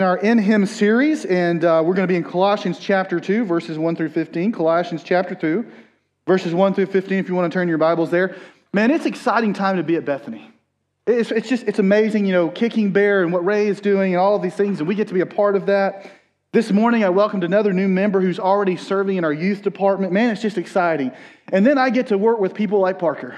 Our In Him series, and we're going to be in Colossians chapter 2, verses 1 through 15. Colossians chapter 2, verses 1 through 15, if you want to turn your Bibles there. Man, it's an exciting time to be at Bethany. It's amazing, Kicking Bear and what Ray is doing and all of these things, and we get to be a part of that. This morning, I welcomed another new member who's already serving in our youth department. Man, it's just exciting. And then I get to work with people like Parker,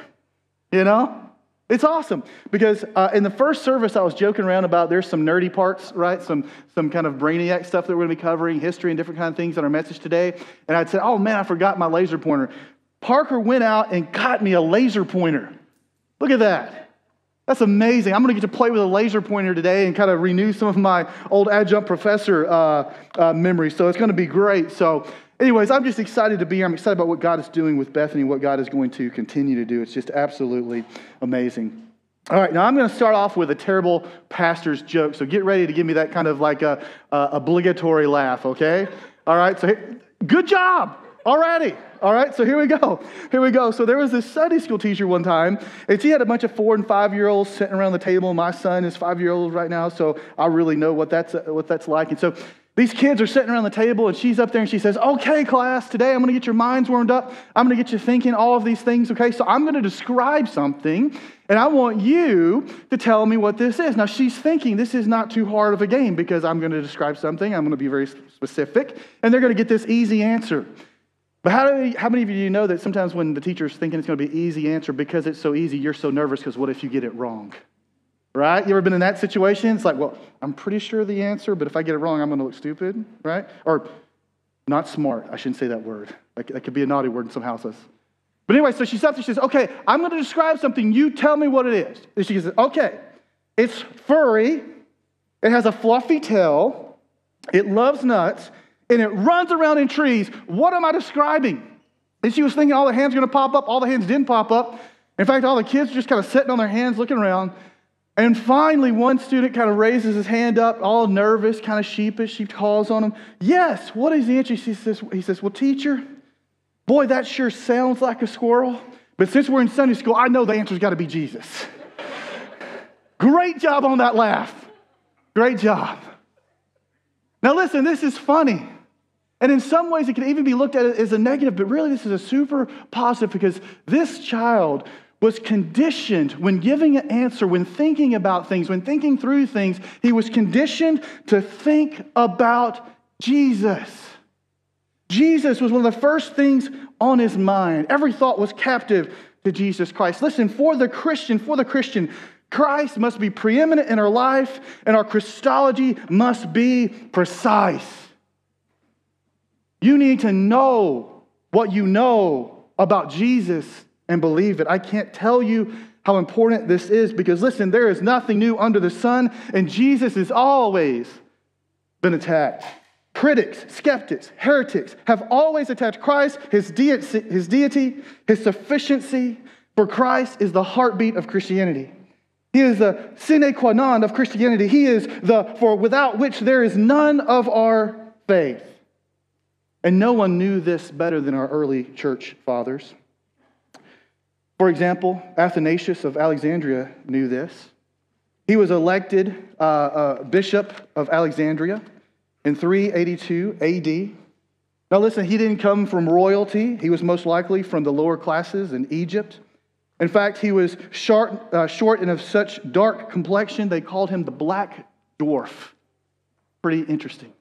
It's awesome because in the first service, I was joking around about there's some nerdy parts, right? Some kind of brainiac stuff that we're going to be covering, history and different kind of things in our message today. And I'd say, oh man, I forgot my laser pointer. Parker went out and got me a laser pointer. Look at that. That's amazing. I'm going to get to play with a laser pointer today and kind of renew some of my old adjunct professor memories. So it's going to be great. So anyways, I'm just excited to be here. I'm excited about what God is doing with Bethany, what God is going to continue to do. It's just absolutely amazing. All right, now I'm going to start off with a terrible pastor's joke. So get ready to give me that kind of like a obligatory laugh, okay? All right, so good job already. All right, so here we go. So there was this Sunday school teacher one time, and she had a bunch of 4- and 5-year-olds sitting around the table. My son is 5-year-old right now, so I really know what that's like. And so these kids are sitting around the table, and she's up there, and she says, okay, class, today I'm going to get your minds warmed up. I'm going to get you thinking all of these things, okay? So I'm going to describe something, and I want you to tell me what this is. Now, she's thinking this is not too hard of a game because I'm going to describe something. I'm going to be very specific, and they're going to get this easy answer. But how many of you know that sometimes when the teacher's thinking it's going to be an easy answer, because it's so easy, you're so nervous because what if you get it wrong? Right? You ever been in that situation? It's like, well, I'm pretty sure the answer, but if I get it wrong, I'm going to look stupid, right? Or not smart. I shouldn't say that word. That could be a naughty word in some houses. But anyway, so she's up there, she says, okay, I'm going to describe something. You tell me what it is. And she says, okay, it's furry. It has a fluffy tail. It loves nuts. And it runs around in trees. What am I describing? And she was thinking all the hands are going to pop up. All the hands didn't pop up. In fact, all the kids are just kind of sitting on their hands looking around. And finally, one student kind of raises his hand up, all nervous, kind of sheepish. She calls on him. Yes, what is the answer? He says, well, teacher, boy, that sure sounds like a squirrel. But since we're in Sunday school, I know the answer's got to be Jesus. Great job on that laugh. Great job. Now listen, this is funny. And in some ways, it can even be looked at as a negative, but really this is a super positive because this child was conditioned when giving an answer, when thinking about things, when thinking through things, he was conditioned to think about Jesus. Jesus was one of the first things on his mind. Every thought was captive to Jesus Christ. Listen, for the Christian, Christ must be preeminent in our life, and our Christology must be precise. You need to know what you know about Jesus and believe it. I can't tell you how important this is because, listen, there is nothing new under the sun, and Jesus has always been attacked. Critics, skeptics, heretics have always attacked Christ, his deity, his sufficiency. For Christ is the heartbeat of Christianity. He is the sine qua non of Christianity. He is for without which there is none of our faith. And no one knew this better than our early church fathers. For example, Athanasius of Alexandria knew this. He was elected bishop of Alexandria in 382 AD. Now listen, he didn't come from royalty. He was most likely from the lower classes in Egypt. In fact, he was short and of such dark complexion, they called him the Black Dwarf. Pretty interesting.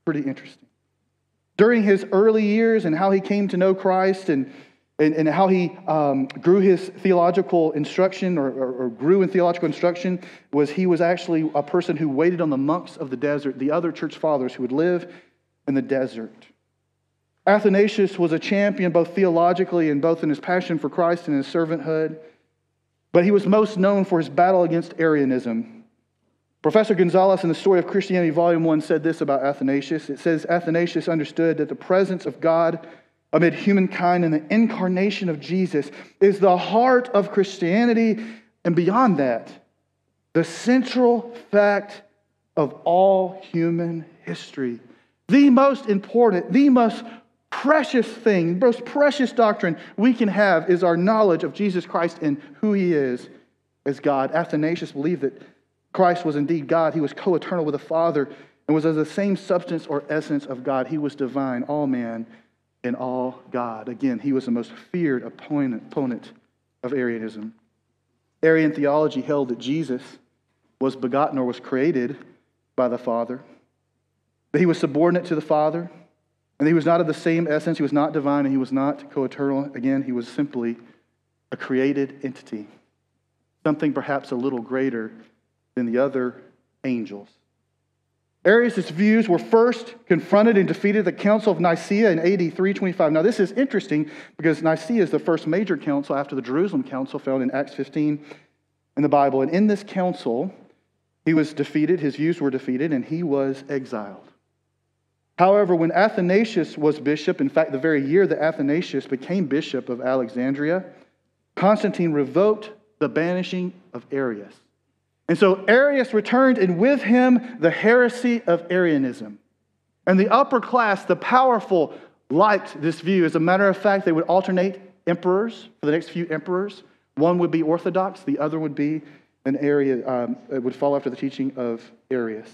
During his early years and how he came to know Christ and how he grew his theological instruction or grew in theological instruction, he was actually a person who waited on the monks of the desert, the other church fathers who would live in the desert. Athanasius was a champion both theologically and both in his passion for Christ and his servanthood, but he was most known for his battle against Arianism. Professor Gonzalez in the Story of Christianity, Volume 1, said this about Athanasius. It says, Athanasius understood that the presence of God amid humankind and the incarnation of Jesus is the heart of Christianity, and beyond that, the central fact of all human history. The most important, the most precious thing, the most precious doctrine we can have is our knowledge of Jesus Christ and who he is as God. Athanasius believed that Christ was indeed God. He was co-eternal with the Father. and was of the same substance or essence of God. He was divine, all man, and all God. Again, he was the most feared opponent of Arianism. Arian theology held that Jesus was begotten or was created by the Father, that he was subordinate to the Father, and he was not of the same essence, he was not divine, and he was not co-eternal. Again, he was simply a created entity, something perhaps a little greater than the other angels. Arius' views were first confronted and defeated at the Council of Nicaea in AD 325. Now, this is interesting because Nicaea is the first major council after the Jerusalem Council found in Acts 15 in the Bible. And in this council, he was defeated, his views were defeated, and he was exiled. However, when Athanasius was bishop, in fact, the very year that Athanasius became bishop of Alexandria, Constantine revoked the banishing of Arius. And so Arius returned, and with him the heresy of Arianism. And the upper class, the powerful, liked this view. As a matter of fact, they would alternate emperors for the next few emperors. One would be Orthodox, the other would be an Arian, it would follow after the teaching of Arius.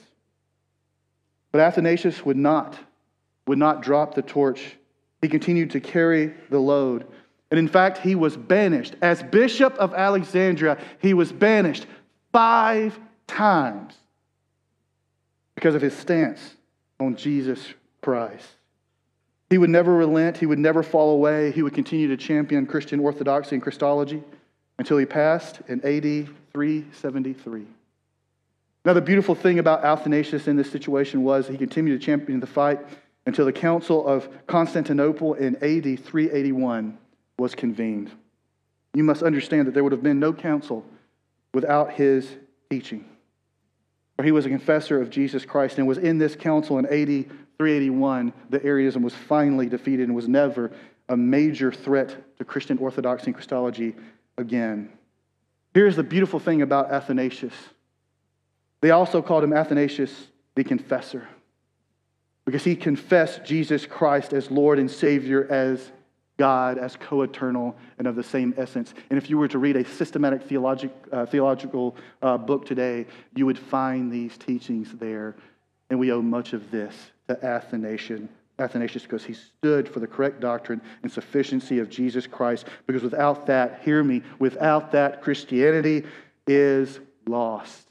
But Athanasius would not drop the torch. He continued to carry the load. And in fact, he was banished. As Bishop of Alexandria, he was banished 5 times because of his stance on Jesus Christ. He would never relent. He would never fall away. He would continue to champion Christian orthodoxy and Christology until he passed in AD 373. Now, the beautiful thing about Athanasius in this situation was he continued to champion the fight until the Council of Constantinople in AD 381 was convened. You must understand that there would have been no council without his teaching. For he was a confessor of Jesus Christ, and it was in this council in AD 381 that Arianism was finally defeated and was never a major threat to Christian orthodoxy and Christology again. Here's the beautiful thing about Athanasius. They also called him Athanasius the Confessor, because he confessed Jesus Christ as Lord and Savior, as God, as co-eternal and of the same essence. And if you were to read a systematic theological book today, you would find these teachings there. And we owe much of this to Athanasius because he stood for the correct doctrine and sufficiency of Jesus Christ. Because without that, hear me, without that, Christianity is lost.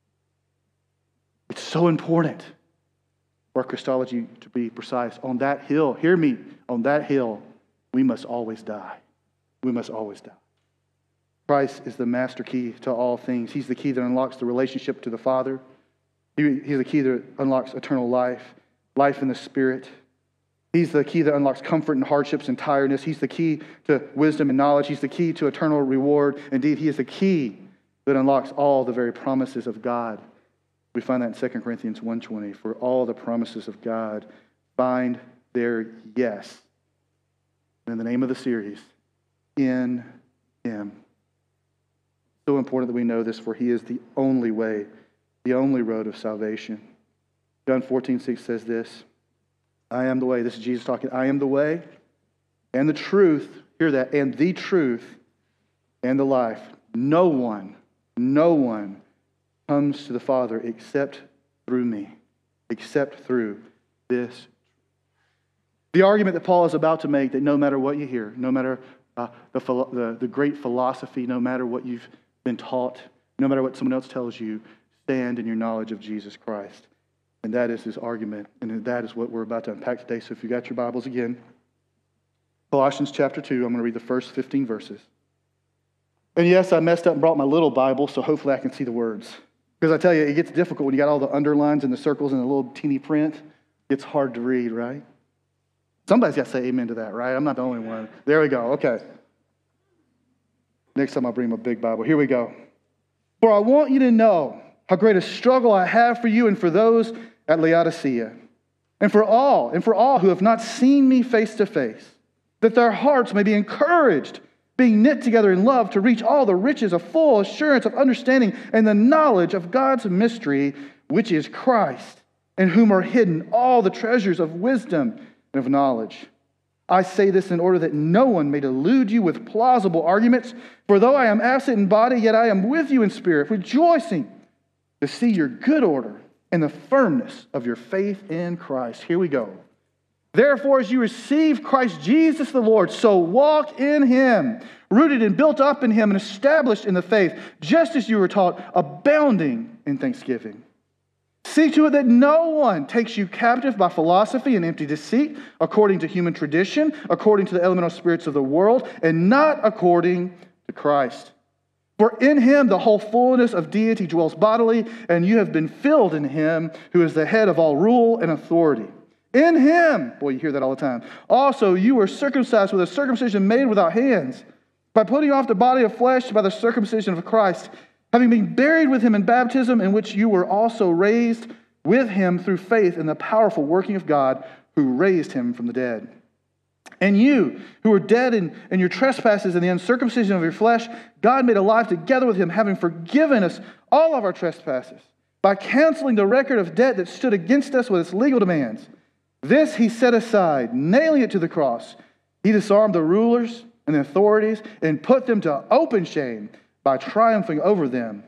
It's so important for our Christology to be precise. On that hill, hear me, on that hill, we must always die. We must always die. Christ is the master key to all things. He's the key that unlocks the relationship to the Father. He's the key that unlocks eternal life, life in the Spirit. He's the key that unlocks comfort in hardships and tiredness. He's the key to wisdom and knowledge. He's the key to eternal reward. Indeed, he is the key that unlocks all the very promises of God. We find that in 2 Corinthians 1:20. For all the promises of God find their yes. And in the name of the series, in him. So important that we know this, for he is the only way, the only road of salvation. John 14:6 says this, I am the way. This is Jesus talking. I am the way and the truth. Hear that. And the truth and the life. No one comes to the Father except through me, except through this. The argument that Paul is about to make, that no matter what you hear, no matter the great philosophy, no matter what you've been taught, no matter what someone else tells you, stand in your knowledge of Jesus Christ. And that is his argument, and that is what we're about to unpack today. So if you got your Bibles again, Colossians chapter 2, I'm going to read the first 15 verses. And yes, I messed up and brought my little Bible, so hopefully I can see the words. Because I tell you, it gets difficult when you got all the underlines and the circles and the little teeny print. It's hard to read, right? Somebody's got to say amen to that, right? I'm not the only one. There we go. Okay. Next time I'll bring my big Bible. Here we go. For I want you to know how great a struggle I have for you and for those at Laodicea, and for all who have not seen me face to face, that their hearts may be encouraged, being knit together in love, to reach all the riches of full assurance of understanding and the knowledge of God's mystery, which is Christ, in whom are hidden all the treasures of wisdom and of knowledge. I say this in order that no one may delude you with plausible arguments, for though I am absent in body, yet I am with you in spirit, rejoicing to see your good order and the firmness of your faith in Christ. Here we go. Therefore, as you receive Christ Jesus the Lord, so walk in him, rooted and built up in him and established in the faith, just as you were taught, abounding in thanksgiving. See to it that no one takes you captive by philosophy and empty deceit, according to human tradition, according to the elemental spirits of the world, and not according to Christ. For in him the whole fullness of deity dwells bodily, and you have been filled in him who is the head of all rule and authority. In him, boy, you hear that all the time, also you were circumcised with a circumcision made without hands, by putting off the body of flesh by the circumcision of Christ, having been buried with him in baptism, in which you were also raised with him through faith in the powerful working of God who raised him from the dead. And you, who were dead in your trespasses and the uncircumcision of your flesh, God made alive together with him, having forgiven us all of our trespasses, by canceling the record of debt that stood against us with its legal demands. This he set aside, nailing it to the cross. He disarmed the rulers and the authorities and put them to open shame by triumphing over them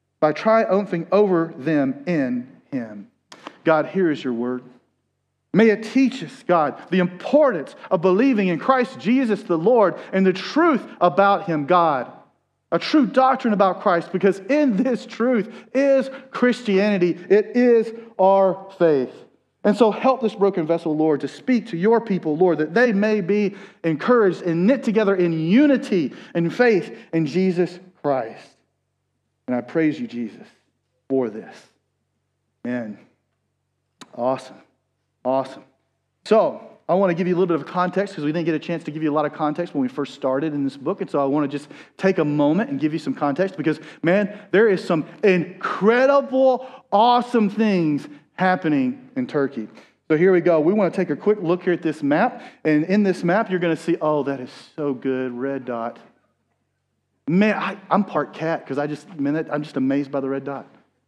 in him. God, here is your word. May it teach us, God, the importance of believing in Christ Jesus the Lord and the truth about him, God. A true doctrine about Christ, because in this truth is Christianity. It is our faith. And so help this broken vessel, Lord, to speak to your people, Lord, that they may be encouraged and knit together in unity and faith in Jesus Christ. And I praise you, Jesus, for this. Amen. Awesome. Awesome. So, I want to give you a little bit of context because we didn't get a chance to give you a lot of context when we first started in this book. And so I want to just take a moment and give you some context because, man, there is some incredible, awesome things happening in Turkey. So here we go. We want to take a quick look here at this map. And in this map, you're going to see, oh, that is so good, red dot. Man, I'm part cat because I'm just amazed by the red dot.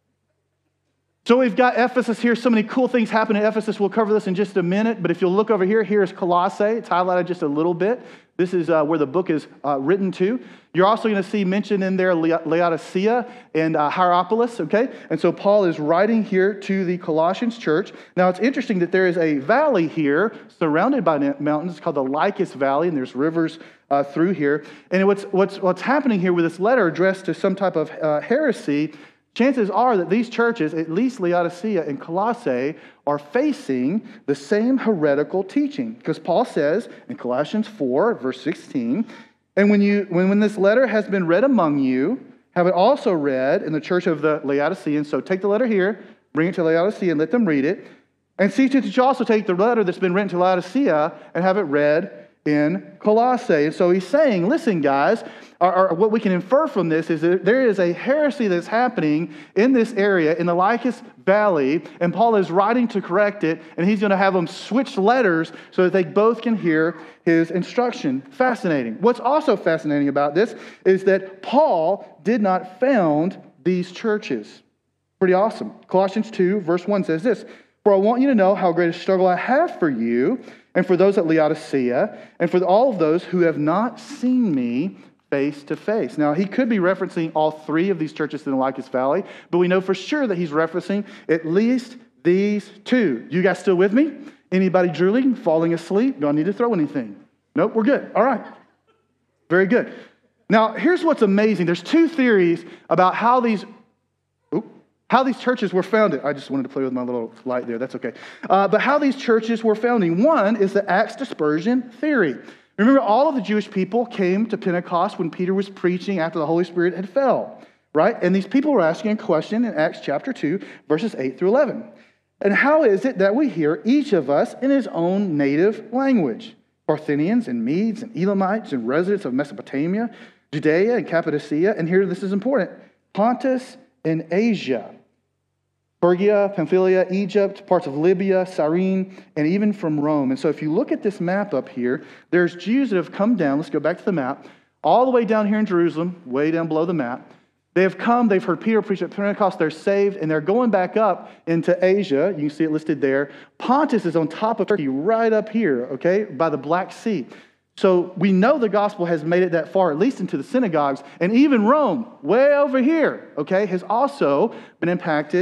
So we've got Ephesus here. So many cool things happen in Ephesus. We'll cover this in just a minute. But if you'll look over here, here's Colossae. It's highlighted just a little bit. This is where the book is written to. You're also going to see mentioned in there Laodicea and Hierapolis, okay? And so Paul is writing here to the Colossians church. Now, it's interesting that there is a valley here surrounded by mountains. It's called the Lycus Valley, and there's rivers through here. And what's happening here with this letter addressed to some type of heresy, chances are that these churches, at least Laodicea and Colossae, are facing the same heretical teaching. Because Paul says in Colossians 4, verse 16, and when this letter has been read among you, have it also read in the church of the Laodiceans. So take the letter here, bring it to Laodicea and let them read it. And see to it that you also take the letter that's been written to Laodicea and have it read in Colossae. And so he's saying, listen, guys, what we can infer from this is that there is a heresy that's happening in this area, in the Lycus Valley, and Paul is writing to correct it, and he's going to have them switch letters so that they both can hear his instruction. Fascinating. What's also fascinating about this is that Paul did not found these churches. Pretty awesome. Colossians 2, verse 1 says this, "For I want you to know how great a struggle I have for you, and for those at Laodicea, and for all of those who have not seen me face to face." Now, he could be referencing all three of these churches in the Lycus Valley, but we know for sure that he's referencing at least these two. You guys still with me? Anybody drooling, falling asleep? Do I need to throw anything? Nope, we're good. All right. Very good. Now, here's what's amazing. There's two theories about how these churches were founded. I just wanted to play with my little light there. That's okay. But how these churches were founding. One is the Acts dispersion theory. Remember, all of the Jewish people came to Pentecost when Peter was preaching after the Holy Spirit had fell, right? And these people were asking a question in Acts chapter 2, verses 8 through 11. And how is it that we hear each of us in his own native language? Parthians and Medes and Elamites and residents of Mesopotamia, Judea and Cappadocia, and here this is important, Pontus and Asia, Phrygia, Pamphylia, Egypt, parts of Libya, Cyrene, and even from Rome. And so if you look at this map up here, there's Jews that have come down, let's go back to the map, all the way down here in Jerusalem, way down below the map. They have come, they've heard Peter preach at Pentecost, they're saved, and they're going back up into Asia. You can see it listed there. Pontus is on top of Turkey, right up here, okay, by the Black Sea. So we know the gospel has made it that far, at least into the synagogues, and even Rome, way over here, okay, has also been impacted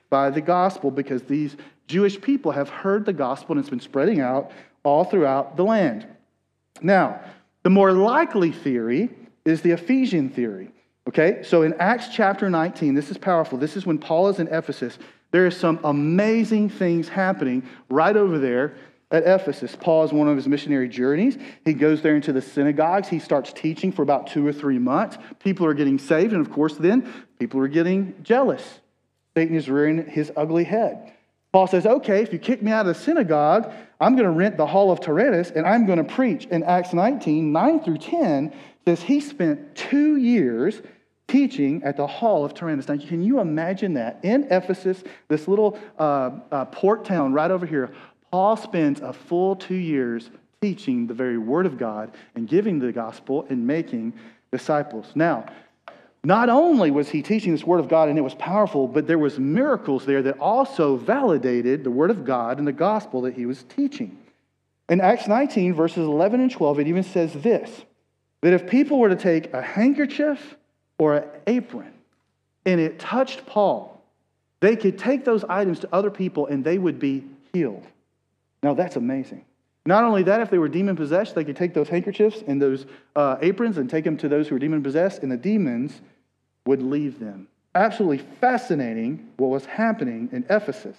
by the gospel because these Jewish people have heard the gospel and it's been spreading out all throughout the land. Now, the more likely theory is the Ephesian theory. Okay, so in Acts chapter 19, this is powerful. This is when Paul is in Ephesus. There is some amazing things happening right over there at Ephesus. Paul is one of his missionary journeys. He goes there into the synagogues. He starts teaching for about 2 or 3 months. People are getting saved, and of course then people are getting jealous. Satan is rearing his ugly head. Paul says, okay, if you kick me out of the synagogue, I'm going to rent the hall of Tyrannus and I'm going to preach. In Acts 19, 9 through 10, says he spent 2 years teaching at the hall of Tyrannus. Now, can you imagine that? In Ephesus, this little port town right over here, Paul spends a full 2 years teaching the very word of God and giving the gospel and making disciples. Now, not only was he teaching this word of God and it was powerful, but there was miracles there that also validated the word of God and the gospel that he was teaching. In Acts 19, verses 11 and 12, it even says this, that if people were to take a handkerchief or an apron and it touched Paul, they could take those items to other people and they would be healed. Now that's amazing. Not only that, if they were demon-possessed, they could take those handkerchiefs and those aprons and take them to those who were demon-possessed, and the demons would leave them. Absolutely fascinating what was happening in Ephesus.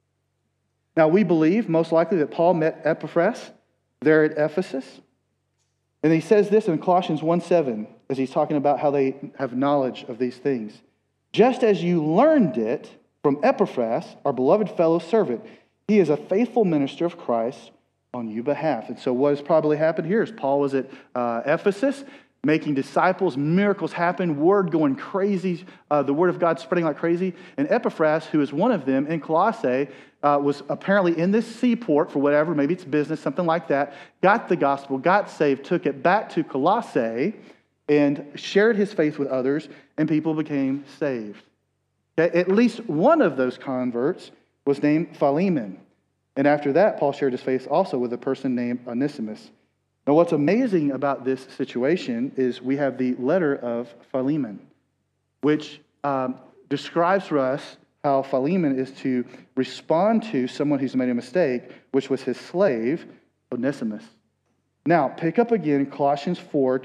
Now, we believe, most likely, that Paul met Epaphras there at Ephesus. And he says this in Colossians 1:7, as he's talking about how they have knowledge of these things. Just as you learned it from Epaphras, our beloved fellow servant, he is a faithful minister of Christ on your behalf. And so what has probably happened here is Paul was at Ephesus, making disciples, miracles happen, word going crazy, the word of God spreading like crazy. And Epaphras, who is one of them in Colossae, was apparently in this seaport for whatever, maybe it's business, something like that, got the gospel, got saved, took it back to Colossae, and shared his faith with others, and people became saved. Okay? At least one of those converts was named Philemon. And after that, Paul shared his faith also with a person named Onesimus. Now, what's amazing about this situation is we have the letter of Philemon, which describes for us how Philemon is to respond to someone who's made a mistake, which was his slave, Onesimus. Now, pick up again Colossians 4,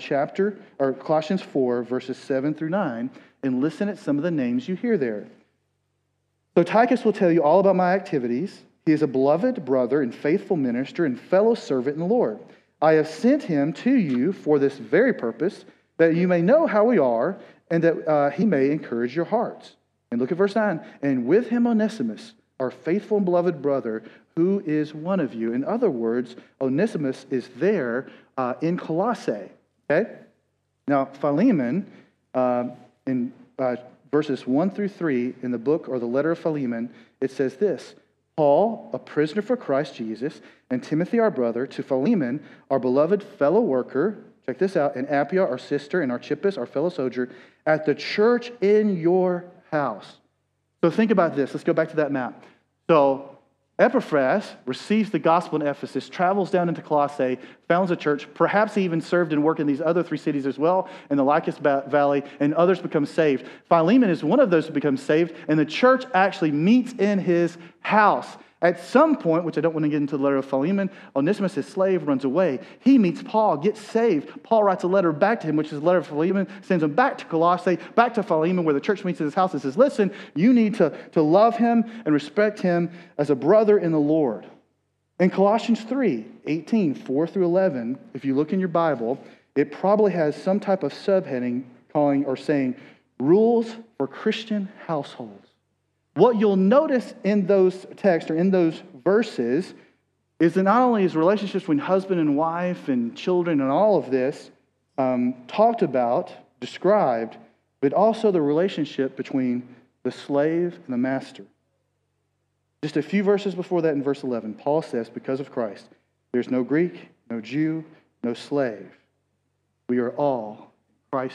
verses 7 through 9, and listen at some of the names you hear there. So Tychus will tell you all about my activities. He is a beloved brother and faithful minister and fellow servant in the Lord. I have sent him to you for this very purpose, that you may know how we are, and that he may encourage your hearts. And look at verse 9. And with him Onesimus, our faithful and beloved brother, who is one of you. In other words, Onesimus is there in Colossae. Okay? Now, Philemon, in verses 1 through 3 in the book or the letter of Philemon, it says this. Paul, a prisoner for Christ Jesus, and Timothy, our brother, to Philemon, our beloved fellow worker, check this out, and Appia, our sister, and Archippus, our fellow soldier, at the church in your house. So think about this. Let's go back to that map. So Epaphras receives the gospel in Ephesus, travels down into Colossae, founds a church. Perhaps he even served and worked in these other 3 cities as well, in the Lycus Valley, and others become saved. Philemon is one of those who becomes saved, and the church actually meets in his house. At some point, which I don't want to get into the letter of Philemon, Onesimus, his slave, runs away. He meets Paul, gets saved. Paul writes a letter back to him, which is the letter of Philemon, sends him back to Colossae, back to Philemon, where the church meets in his house and says, listen, you need to love him and respect him as a brother in the Lord. In Colossians 3:18, 4 through 11, if you look in your Bible, it probably has some type of subheading calling or saying, rules for Christian households. What you'll notice in those texts or in those verses is that not only is relationships between husband and wife and children and all of this talked about, described, but also the relationship between the slave and the master. Just a few verses before that in verse 11, Paul says, because of Christ, there's no Greek, no Jew, no slave. We are all Christ.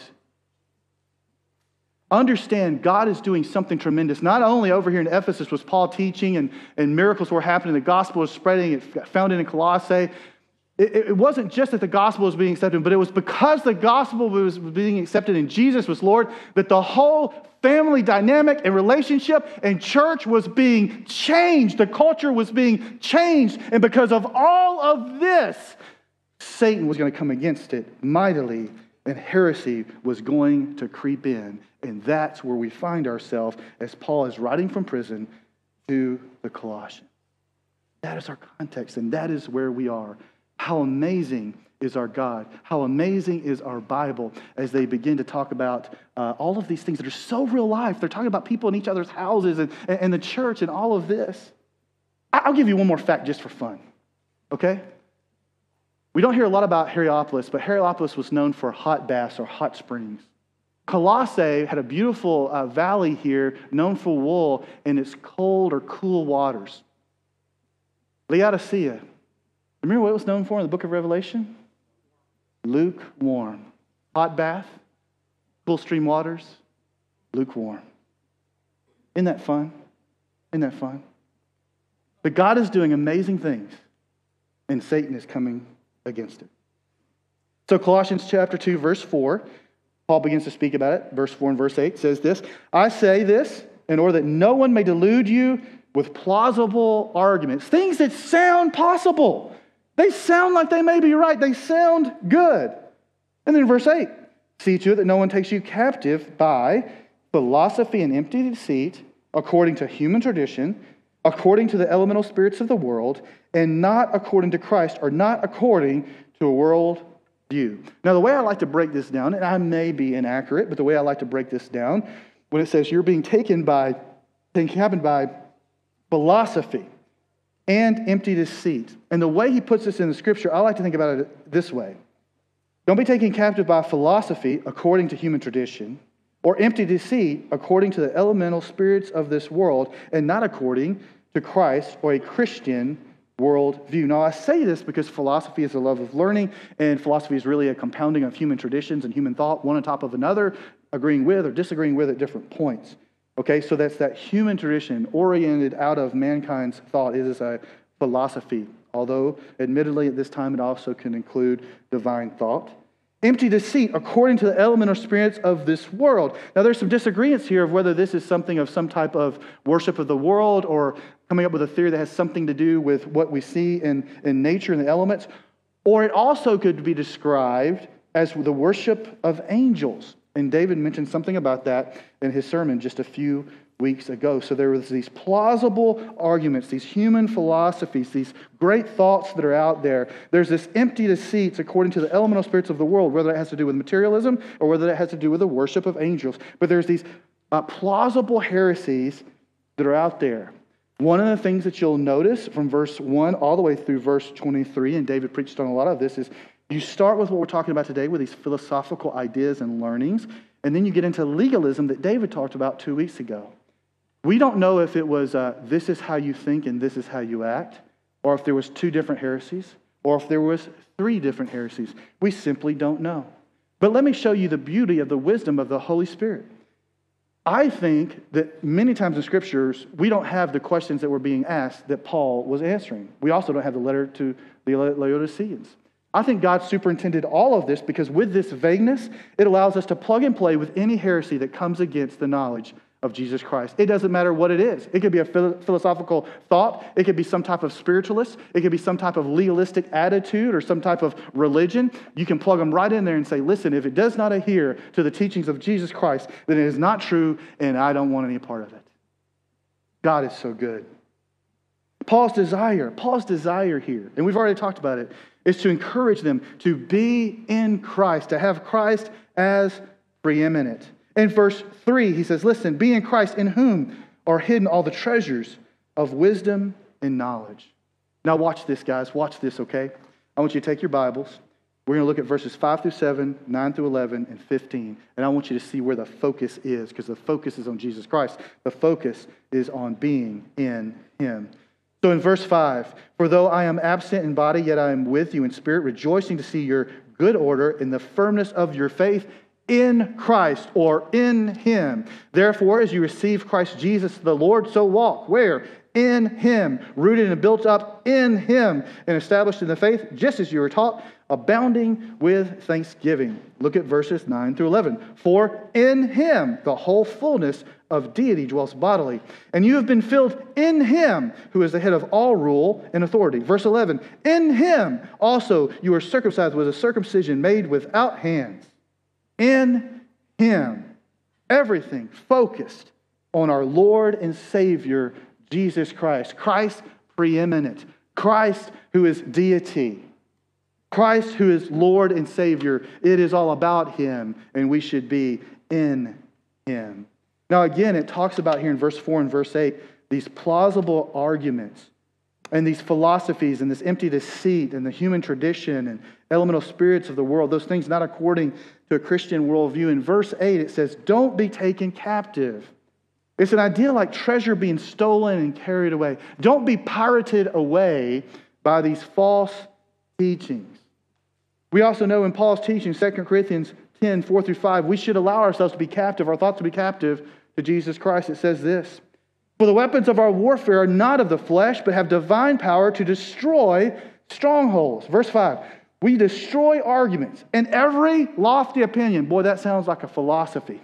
Understand God is doing something tremendous. Not only over here in Ephesus was Paul teaching and miracles were happening, the gospel was spreading, it found it in Colossae. It wasn't just that the gospel was being accepted, but it was because the gospel was being accepted and Jesus was Lord, that the whole family dynamic and relationship and church was being changed. The culture was being changed. And because of all of this, Satan was going to come against it mightily, and heresy was going to creep in. And that's where we find ourselves as Paul is writing from prison to the Colossians. That is our context, and that is where we are. How amazing is our God. How amazing is our Bible as they begin to talk about all of these things that are so real life. They're talking about people in each other's houses and the church and all of this. I'll give you one more fact just for fun, okay? We don't hear a lot about Hierapolis, but Hierapolis was known for hot baths or hot springs. Colossae had a beautiful valley here known for wool and its cold or cool waters. Laodicea, remember what it was known for in the book of Revelation? Lukewarm. Hot bath, cool stream waters, lukewarm. Isn't that fun? Isn't that fun? But God is doing amazing things, and Satan is coming against it. So Colossians chapter 2, verse 4, Paul begins to speak about it. Verse 4 and verse 8 says this, I say this in order that no one may delude you with plausible arguments. Things that sound possible. They sound like they may be right. They sound good. And then verse 8, see to it that no one takes you captive by philosophy and empty deceit, according to human tradition, according to the elemental spirits of the world, and not according to Christ, or not according to a world view. Now, the way I like to break this down, and I may be inaccurate, but the way I like to break this down, when it says you're being captured by philosophy and empty deceit. And the way he puts this in the scripture, I like to think about it this way. Don't be taken captive by philosophy according to human tradition, or empty deceit according to the elemental spirits of this world, and not according to Christ or a Christian worldview. Now, I say this because philosophy is a love of learning, and philosophy is really a compounding of human traditions and human thought, one on top of another, agreeing with or disagreeing with at different points. Okay, so that's that human tradition oriented out of mankind's thought. It is a philosophy, although admittedly at this time it also can include divine thought. Empty deceit according to the elemental spirits of this world. Now there's some disagreements here of whether this is something of some type of worship of the world or coming up with a theory that has something to do with what we see in nature and the elements. Or it also could be described as the worship of angels. And David mentioned something about that in his sermon just a few weeks ago. So there was these plausible arguments, these human philosophies, these great thoughts that are out there. There's this empty deceits according to the elemental spirits of the world, whether it has to do with materialism or whether it has to do with the worship of angels. But there's these plausible heresies that are out there. One of the things that you'll notice from verse 1 all the way through verse 23, and David preached on a lot of this, is you start with what we're talking about today with these philosophical ideas and learnings, and then you get into legalism that David talked about 2 weeks ago. We don't know if it was this is how you think and this is how you act, or if there was 2 different heresies, or if there was 3 different heresies. We simply don't know. But let me show you the beauty of the wisdom of the Holy Spirit. I think that many times in Scriptures, we don't have the questions that were being asked that Paul was answering. We also don't have the letter to the Laodiceans. I think God superintended all of this because with this vagueness, it allows us to plug and play with any heresy that comes against the knowledge of Jesus Christ. It doesn't matter what it is. It could be a philosophical thought. It could be some type of spiritualist. It could be some type of legalistic attitude or some type of religion. You can plug them right in there and say, listen, if it does not adhere to the teachings of Jesus Christ, then it is not true and I don't want any part of it. God is so good. Paul's desire here, and we've already talked about it, is to encourage them to be in Christ, to have Christ as preeminent. In verse 3, he says, listen, be in Christ in whom are hidden all the treasures of wisdom and knowledge. Now watch this, guys. Watch this, okay? I want you to take your Bibles. We're going to look at verses 5 through 7, 9 through 11, and 15. And I want you to see where the focus is, because the focus is on Jesus Christ. The focus is on being in Him. So in verse 5, for though I am absent in body, yet I am with you in spirit, rejoicing to see your good order in the firmness of your faith in Christ, or in Him. Therefore, as you receive Christ Jesus the Lord, so walk. Where? in him, rooted and built up in him, and established in the faith, just as you were taught, abounding with thanksgiving. Look at verses 9 through 11. For in him the whole fullness of deity dwells bodily, and you have been filled in him who is the head of all rule and authority. Verse 11, in him also you are circumcised with a circumcision made without hands. In him, everything focused on our Lord and Savior, Jesus Christ. Christ preeminent. Christ who is deity. Christ who is Lord and Savior. It is all about him, and we should be in him. Now again, it talks about here in verse 4 and verse 8, these plausible arguments and these philosophies and this empty deceit and the human tradition and elemental spirits of the world, those things not according to a Christian worldview. In verse 8, it says, don't be taken captive. It's an idea like treasure being stolen and carried away. Don't be pirated away by these false teachings. We also know in Paul's teaching, 2 Corinthians 10, 4 through 5, we should allow ourselves to be captive, our thoughts to be captive to Jesus Christ. It says this, for the weapons of our warfare are not of the flesh, but have divine power to destroy strongholds. Verse 5, we destroy arguments and every lofty opinion. Boy, that sounds like a philosophy.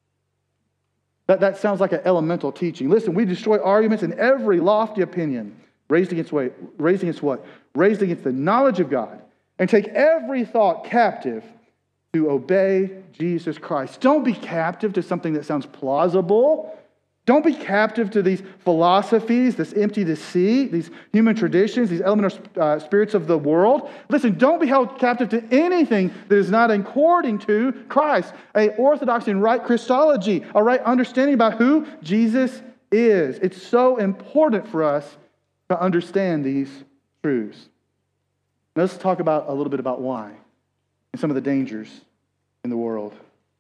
That sounds like an elemental teaching. Listen, we destroy arguments and every lofty opinion raised against what? Raised against the knowledge of God, and take every thought captive to obey Jesus Christ. Don't be captive to something that sounds plausible. Don't be captive to these philosophies, this empty deceit, these human traditions, these elemental spirits of the world. Listen, don't be held captive to anything that is not according to Christ, a orthodox and right Christology, a right understanding about who Jesus is. It's so important for us to understand these truths. Now, let's talk about a little bit about why and some of the dangers in the world.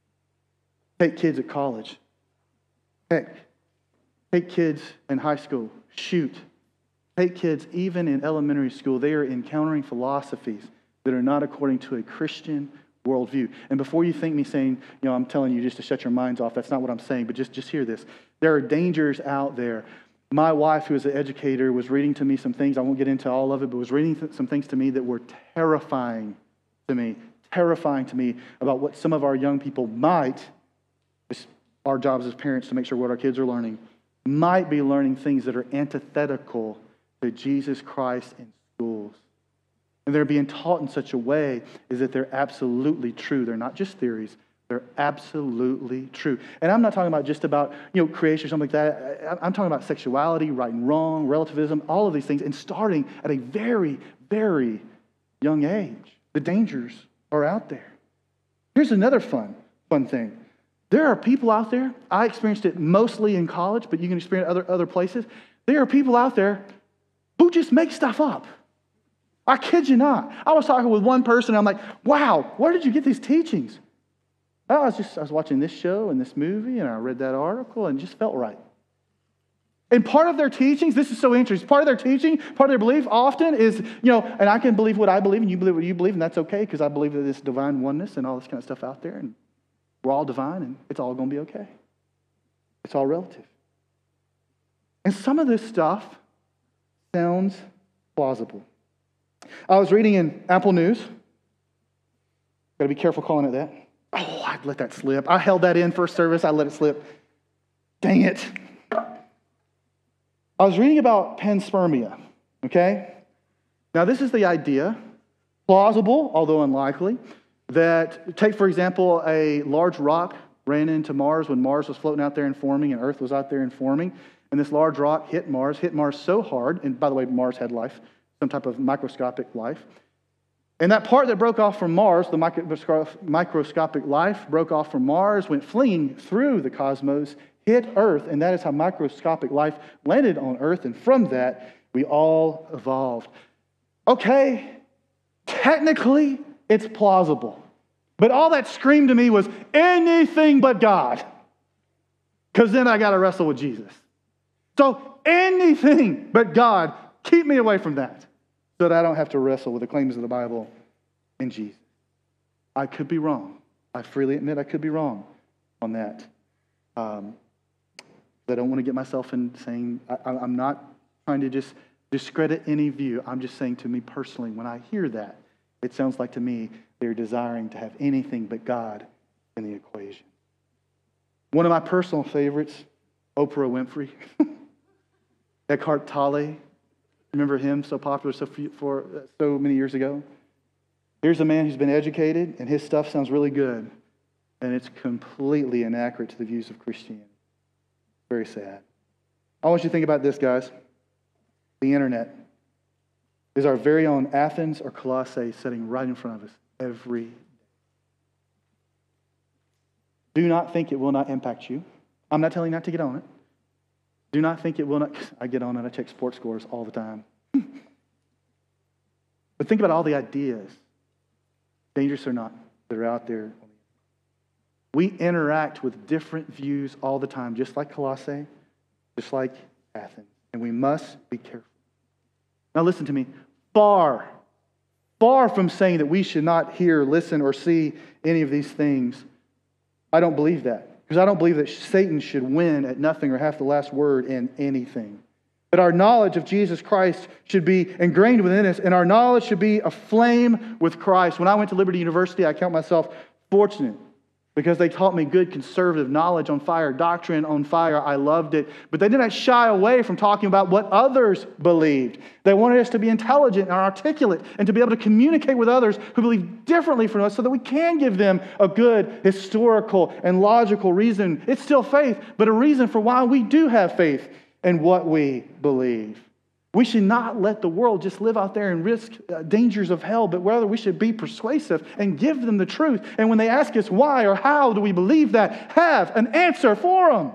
Take kids at college. Heck, take kids in high school. Shoot. Take kids even in elementary school. They are encountering philosophies that are not according to a Christian worldview. And before you think me saying, I'm telling you just to shut your minds off, that's not what I'm saying, but just hear this. There are dangers out there. My wife, who is an educator, was reading to me some things. I won't get into all of it, but was reading some things to me that were terrifying to me about what some of our young people might, it's our jobs as parents to make sure what our kids are learning, might be learning things that are antithetical to Jesus Christ in schools. And they're being taught in such a way is that they're absolutely true. They're not just theories. They're absolutely true. And I'm not talking about just about, creation or something like that. I'm talking about sexuality, right and wrong, relativism, all of these things, and starting at a very, very young age. The dangers are out there. Here's another fun thing. There are people out there, I experienced it mostly in college, but you can experience it other places. There are people out there who just make stuff up. I kid you not. I was talking with one person, and I'm like, wow, where did you get these teachings? I was watching this show and this movie, and I read that article, and it just felt right. And part of their teachings, this is so interesting, part of their teaching, part of their belief often is, and I can believe what I believe, and you believe what you believe, and that's okay, because I believe that this divine oneness and all this kind of stuff out there, and we're all divine, and it's all going to be okay. It's all relative. And some of this stuff sounds plausible. I was reading in Apple News. Got to be careful calling it that. Oh, I'd let that slip. I held that in first service. I let it slip. Dang it. I was reading about panspermia, okay? Now, this is the idea, plausible, although unlikely, that, take, for example, a large rock ran into Mars when Mars was floating out there and forming and Earth was out there and forming, and this large rock hit Mars so hard, and by the way, Mars had life, some type of microscopic life, and that part that broke off from Mars, the microscopic life broke off from Mars, went fleeing through the cosmos, hit Earth, and that is how microscopic life landed on Earth, and from that, we all evolved. Okay, technically, it's plausible. But all that screamed to me was anything but God. Because then I got to wrestle with Jesus. So anything but God, keep me away from that so that I don't have to wrestle with the claims of the Bible and Jesus. I could be wrong. I freely admit I could be wrong on that. I don't want to get myself in saying, I'm not trying to just discredit any view. I'm just saying to me personally, when I hear that, it sounds like to me they're desiring to have anything but God in the equation. One of my personal favorites, Oprah Winfrey. Eckhart Tolle. Remember him, so popular so many years ago? Here's a man who's been educated, and his stuff sounds really good, and it's completely inaccurate to the views of Christianity. Very sad. I want you to think about this, guys. The internet is our very own Athens or Colossae sitting right in front of us every day. Do not think it will not impact you. I'm not telling you not to get on it. Do not think it will not. I get on it. I check sports scores all the time. But think about all the ideas, dangerous or not, that are out there. We interact with different views all the time, just like Colossae, just like Athens. And we must be careful. Now listen to me. Far from saying that we should not hear, listen, or see any of these things, I don't believe that. Because I don't believe that Satan should win at nothing or have the last word in anything. That our knowledge of Jesus Christ should be ingrained within us, and our knowledge should be aflame with Christ. When I went to Liberty University, I count myself fortunate because they taught me good conservative knowledge on fire, doctrine on fire. I loved it. But they did not shy away from talking about what others believed. They wanted us to be intelligent and articulate and to be able to communicate with others who believe differently from us so that we can give them a good historical and logical reason. It's still faith, but a reason for why we do have faith in what we believe. We should not let the world just live out there and risk dangers of hell, but rather we should be persuasive and give them the truth. And when they ask us why or how do we believe that, have an answer for them.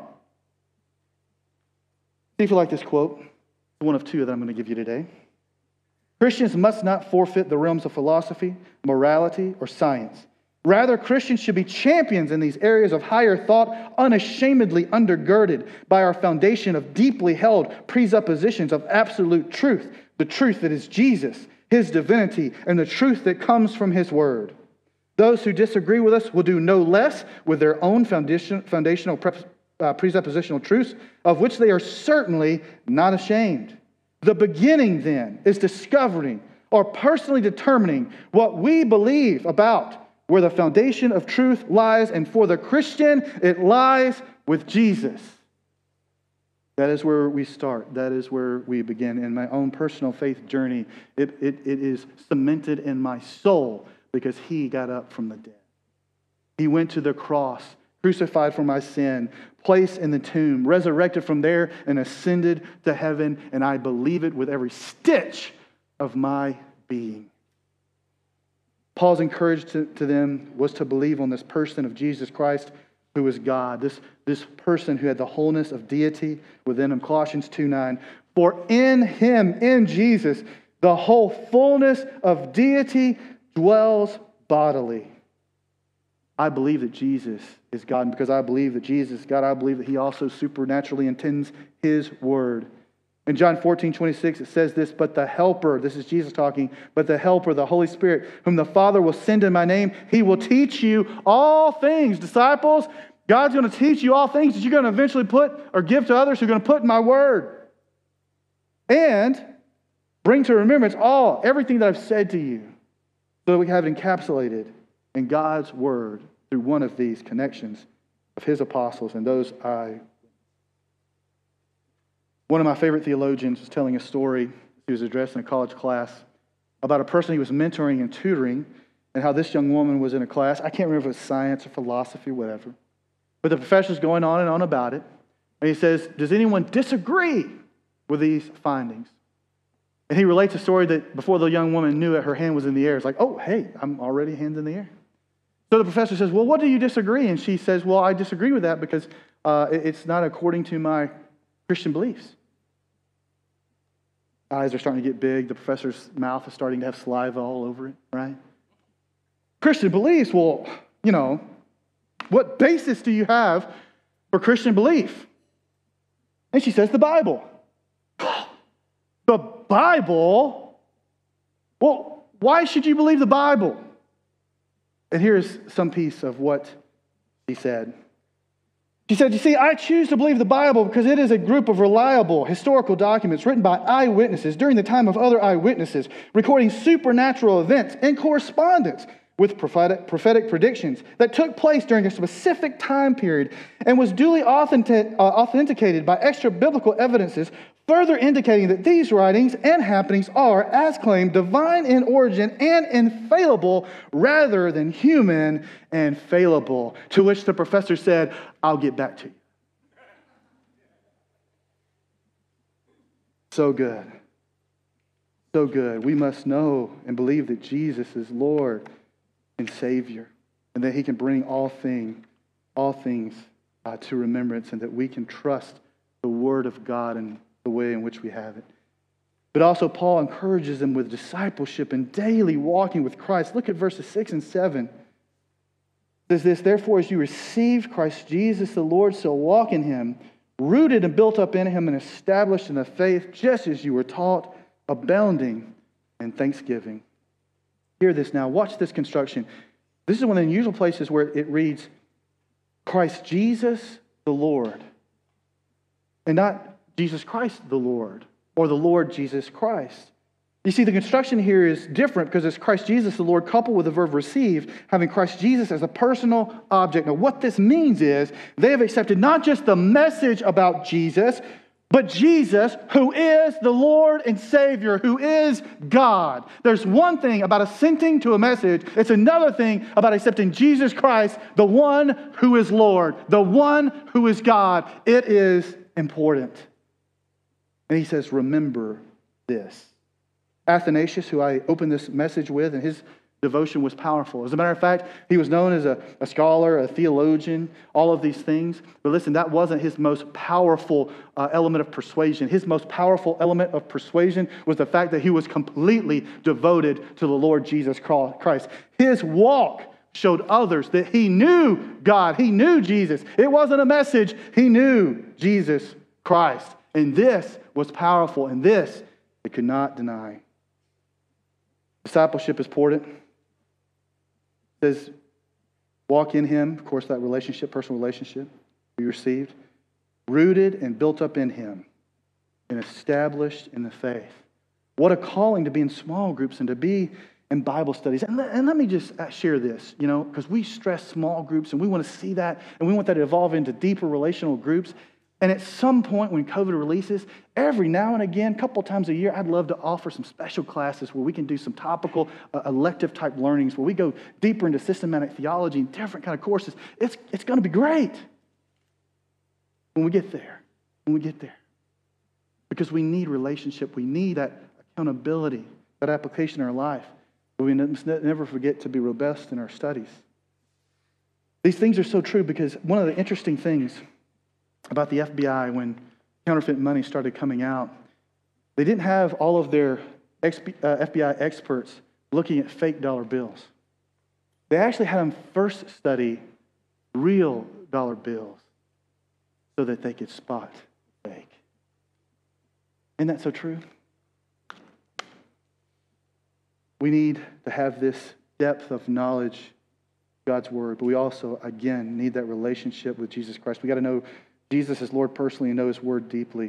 See if you like this quote. It's one of two that I'm going to give you today. Christians must not forfeit the realms of philosophy, morality, or science. Rather, Christians should be champions in these areas of higher thought, unashamedly undergirded by our foundation of deeply held presuppositions of absolute truth, the truth that is Jesus, His divinity, and the truth that comes from His Word. Those who disagree with us will do no less with their own foundational presuppositional truths, of which they are certainly not ashamed. The beginning, then, is discovering or personally determining what we believe about where the foundation of truth lies, and for the Christian, it lies with Jesus. That is where we start. That is where we begin. In my own personal faith journey, it is cemented in my soul because He got up from the dead. He went to the cross, crucified for my sin, placed in the tomb, resurrected from there, and ascended to heaven, and I believe it with every stitch of my being. Paul's encouragement to them was to believe on this person of Jesus Christ, who is God, this person who had the wholeness of deity within him. Colossians 2:9. For in Him, in Jesus, the whole fullness of deity dwells bodily. I believe that Jesus is God, and because I believe that Jesus is God, I believe that He also supernaturally intends His word. In John 14:26, it says this, but the Helper, this is Jesus talking, but the Helper, the Holy Spirit, whom the Father will send in my name, He will teach you all things. Disciples, God's going to teach you all things that you're going to eventually put or give to others who are going to put in my word. And bring to remembrance everything that I've said to you, so that we have it encapsulated in God's word through one of these connections of His apostles and those One of my favorite theologians was telling a story. He was addressing a college class about a person he was mentoring and tutoring, and how this young woman was in a class. I can't remember if it was science or philosophy or whatever. But the professor's going on and on about it. And he says, does anyone disagree with these findings? And he relates a story that before the young woman knew it, her hand was in the air. It's like, oh, hey, I'm already hands in the air. So the professor says, well, what do you disagree? And she says, well, I disagree with that because it's not according to my Christian beliefs. Eyes are starting to get big. The professor's mouth is starting to have saliva all over it, right? Christian beliefs, well, what basis do you have for Christian belief? And she says, the Bible. The Bible? Well, why should you believe the Bible? And here's some piece of what she said. She said, you see, I choose to believe the Bible because it is a group of reliable historical documents written by eyewitnesses during the time of other eyewitnesses, recording supernatural events in correspondence with prophetic predictions that took place during a specific time period and was duly authenticated by extra biblical evidences, further indicating that these writings and happenings are, as claimed, divine in origin and infallible rather than human and fallible. To which the professor said, I'll get back to you. So good. So good. We must know and believe that Jesus is Lord and Savior, and that He can bring all things to remembrance, and that we can trust the Word of God and the way in which we have it. But also Paul encourages them with discipleship and daily walking with Christ. Look at verses 6 and 7. It says this, therefore, as you received Christ Jesus the Lord, so walk in Him, rooted and built up in Him and established in the faith, just as you were taught, abounding in thanksgiving. Hear this now. Watch this construction. This is one of the unusual places where it reads, Christ Jesus the Lord, and not Jesus Christ the Lord, or the Lord Jesus Christ. You see, the construction here is different because it's Christ Jesus the Lord coupled with the verb receive, having Christ Jesus as a personal object. Now, what this means is they have accepted not just the message about Jesus, but Jesus, who is the Lord and Savior, who is God. There's one thing about assenting to a message. It's another thing about accepting Jesus Christ, the one who is Lord, the one who is God. It is important. And he says, remember this. Athanasius, who I opened this message with, and his devotion was powerful. As a matter of fact, he was known as a scholar, a theologian, all of these things. But listen, that wasn't his most powerful element of persuasion. His most powerful element of persuasion was the fact that he was completely devoted to the Lord Jesus Christ. His walk showed others that he knew God. He knew Jesus. It wasn't a message. He knew Jesus Christ. And this was powerful, and this they could not deny. Discipleship is important. It says, walk in Him. Of course, that relationship, personal relationship we received. Rooted and built up in Him and established in the faith. What a calling to be in small groups and to be in Bible studies. And let me just share this, because we stress small groups and we want to see that and we want that to evolve into deeper relational groups. And at some point when COVID releases, every now and again, a couple times a year, I'd love to offer some special classes where we can do some topical elective type learnings where we go deeper into systematic theology and different kind of courses. It's going to be great when we get there. Because we need relationship. We need that accountability, that application in our life. But we must never forget to be robust in our studies. These things are so true because one of the interesting things about the FBI when counterfeit money started coming out, they didn't have all of their FBI experts looking at fake dollar bills. They actually had them first study real dollar bills so that they could spot fake. Isn't that so true? We need to have this depth of knowledge of God's Word, but we also, again, need that relationship with Jesus Christ. We got to know Jesus is Lord personally and know His Word deeply.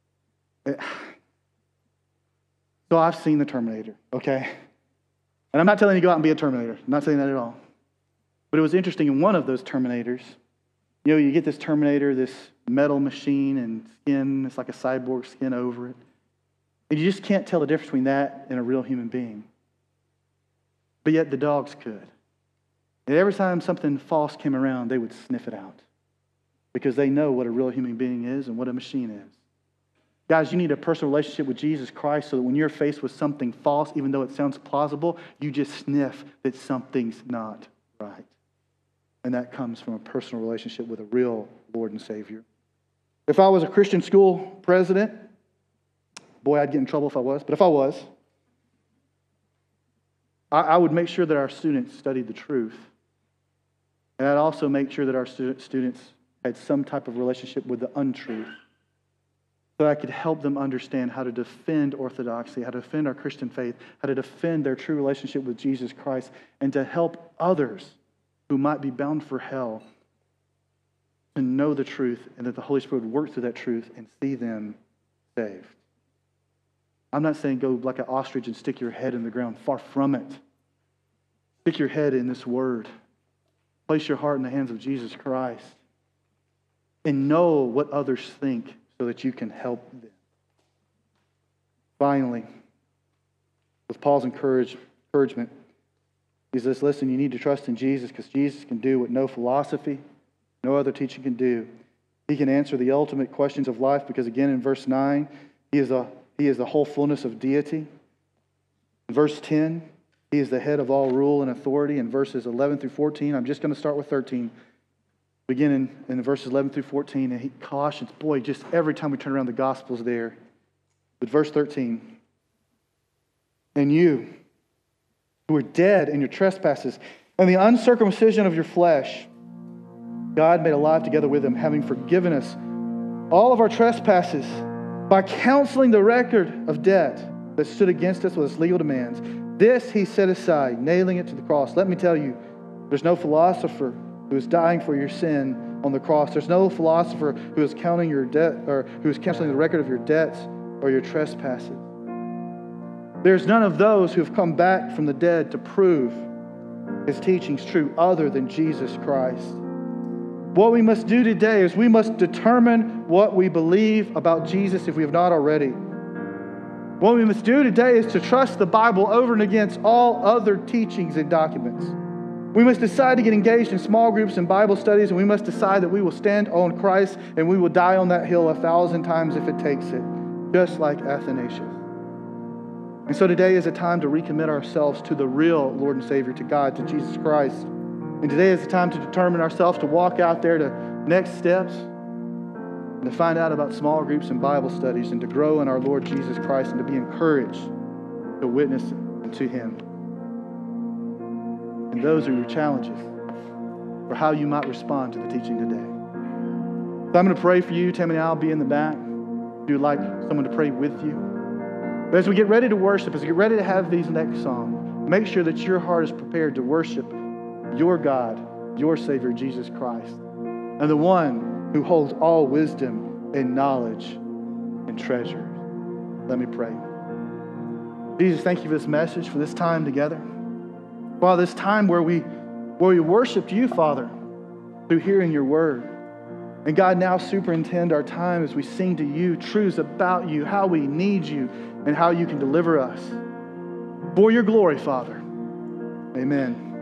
So I've seen the Terminator, okay? And I'm not telling you to go out and be a Terminator. I'm not saying that at all. But it was interesting, in one of those Terminators, you get this Terminator, this metal machine and skin, it's like a cyborg skin over it. And you just can't tell the difference between that and a real human being. But yet the dogs could. And every time something false came around, they would sniff it out. Because they know what a real human being is and what a machine is. Guys, you need a personal relationship with Jesus Christ so that when you're faced with something false, even though it sounds plausible, you just sniff that something's not right. And that comes from a personal relationship with a real Lord and Savior. If I was a Christian school president, boy, I'd get in trouble if I was, but if I was, I would make sure that our students studied the truth. And I'd also make sure that our students had some type of relationship with the untruth so that I could help them understand how to defend orthodoxy, how to defend our Christian faith, how to defend their true relationship with Jesus Christ, and to help others who might be bound for hell to know the truth and that the Holy Spirit would work through that truth and see them saved. I'm not saying go like an ostrich and stick your head in the ground. Far from it. Stick your head in this word. Place your heart in the hands of Jesus Christ. And know what others think so that you can help them. Finally, with Paul's encouragement, he says, listen, you need to trust in Jesus because Jesus can do what no philosophy, no other teaching can do. He can answer the ultimate questions of life because, again, in verse 9, He is the whole fullness of deity. In verse 10, He is the head of all rule and authority. In verses 11 through 14, I'm just going to start with 13. Beginning in verses 11 through 14, and Colossians, boy, just every time we turn around, the Gospel's there. But verse 13, and you who were dead in your trespasses and the uncircumcision of your flesh, God made alive together with Him, having forgiven us all of our trespasses by canceling the record of debt that stood against us with its legal demands. This He set aside, nailing it to the cross. Let me tell you, there's no philosopher who is dying for your sin on the cross. There's no philosopher who is counting your debt or who is canceling the record of your debts or your trespasses. There's none of those who have come back from the dead to prove His teachings true other than Jesus Christ. What we must do today is we must determine what we believe about Jesus if we have not already. What we must do today is to trust the Bible over and against all other teachings and documents. We must decide to get engaged in small groups and Bible studies, and we must decide that we will stand on Christ and we will die on that hill 1,000 times if it takes it, just like Athanasius. And so today is a time to recommit ourselves to the real Lord and Savior, to God, to Jesus Christ. And today is the time to determine ourselves to walk out there to next steps and to find out about small groups and Bible studies and to grow in our Lord Jesus Christ and to be encouraged to witness to Him. And those are your challenges for how you might respond to the teaching today. So I'm going to pray for you. Tammy and I will be in the back. If you'd like someone to pray with you. But as we get ready to worship, as we get ready to have these next songs, make sure that your heart is prepared to worship your God, your Savior, Jesus Christ, and the one who holds all wisdom and knowledge and treasure. Let me pray. Jesus, thank you for this message, for this time together. Father, this time where we worshiped you, Father, through hearing your word. And God, now superintend our time as we sing to you truths about you, how we need you, and how you can deliver us. For your glory, Father. Amen.